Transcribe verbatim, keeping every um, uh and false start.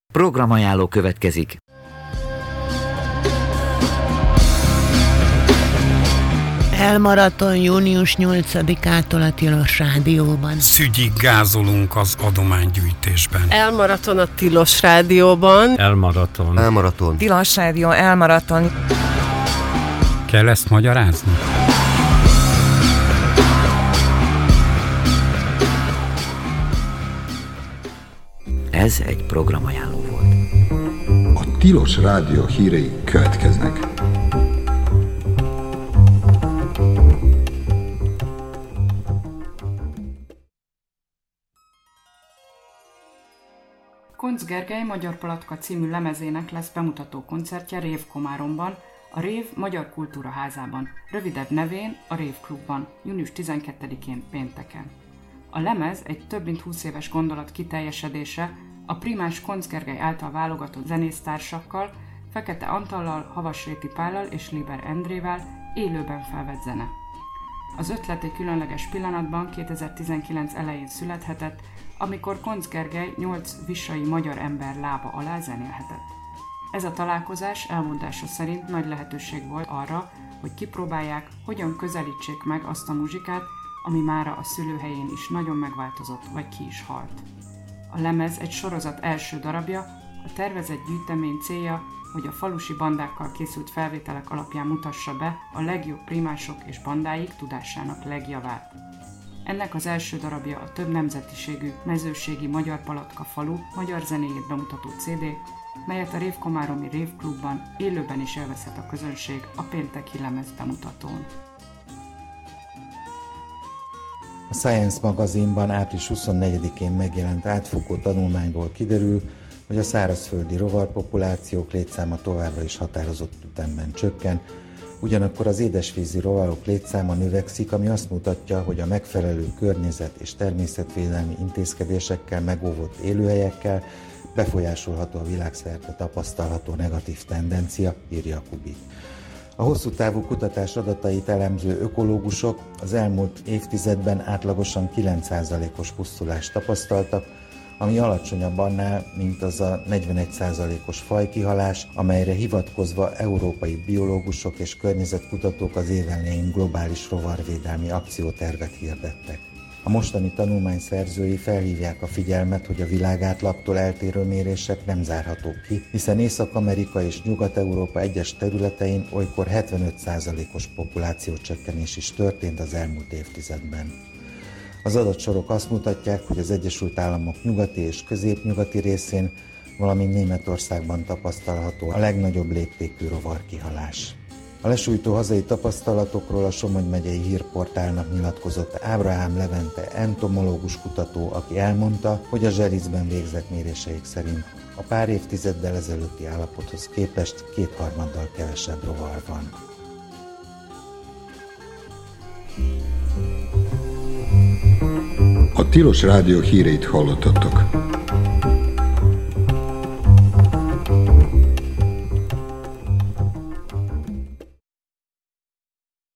Programajánló következik. Elmaraton június nyolcadikától a Tilos Rádióban. Szügyig gázolunk az adománygyűjtésben. Elmaraton a Tilos Rádióban. Elmaraton. Elmaraton. Tilos Rádió, elmaraton. Kell ezt magyarázni? Ez egy programajánló volt. A Tilos Rádió hírei következnek. Koncz Gergely Magyar Palatka című lemezének lesz bemutató koncertje Rév Komáromban, a Rév Magyar Kultúra Házában, rövidebb nevén a Rév Klubban, június tizenkettedikén pénteken. A lemez egy több mint húsz éves gondolat kiteljesedése, a primás Koncz Gergely által válogatott zenésztársakkal, Fekete Antallal, Havasréti Pállal és Liber Endrével élőben felvett zene. Az ötlet egy különleges pillanatban kétezer-tizenkilenc elején születhetett, amikor Koncz Gergely nyolc visai magyar ember lába alá zenélhetett. Ez a találkozás elmondása szerint nagy lehetőség volt arra, hogy kipróbálják, hogyan közelítsék meg azt a muzsikát, ami mára a szülőhelyén is nagyon megváltozott, vagy ki is halt. A lemez egy sorozat első darabja, a tervezett gyűjtemény célja, hogy a falusi bandákkal készült felvételek alapján mutassa be a legjobb primások és bandáik tudásának legjavát. Ennek az első darabja a több nemzetiségű, mezőségi Magyar Palatka falu magyar zenéjét bemutató cé dé, melyet a Révkomáromi Rév Klubban élőben is élvezhet a közönség a pénteki lemez bemutatón. A Science magazinban április huszonnegyedikén megjelent átfogó tanulmányból kiderül, hogy a szárazföldi rovarpopulációk létszáma továbbra is határozott ütemben csökken, ugyanakkor az édesvízi rovarok létszáma növekszik, ami azt mutatja, hogy a megfelelő környezet és természetvédelmi intézkedésekkel megóvott élőhelyekkel befolyásolható a világszerte tapasztalható negatív tendencia, írja Kubik. A hosszú távú kutatás adatait elemző ökológusok az elmúlt évtizedben átlagosan kilenc százalékos pusztulást tapasztaltak, ami alacsonyabb annál, mint az a negyvenegy százalékos fajkihalás, amelyre hivatkozva európai biológusok és környezetkutatók az év elején globális rovarvédelmi akciótervet hirdettek. A mostani tanulmány szerzői felhívják a figyelmet, hogy a világátlagtól eltérő mérések nem zárhatók ki, hiszen Észak-Amerika és Nyugat-Európa egyes területein olykor hetvenöt százalékos populációcsökkenés is történt az elmúlt évtizedben. Az adatsorok azt mutatják, hogy az Egyesült Államok nyugati és középnyugati részén, valamint Németországban tapasztalható a legnagyobb léptékű rovarkihalás. A lesújtó hazai tapasztalatokról a Somogy megyei hírportálnak nyilatkozott Ábrahám Levente entomológus kutató, aki elmondta, hogy a Zselicben végzett méréseik szerint a pár évtizeddel ezelőtti állapothoz képest kétharmaddal kevesebb rovar van. A Tilos Rádió híreit hallottatok.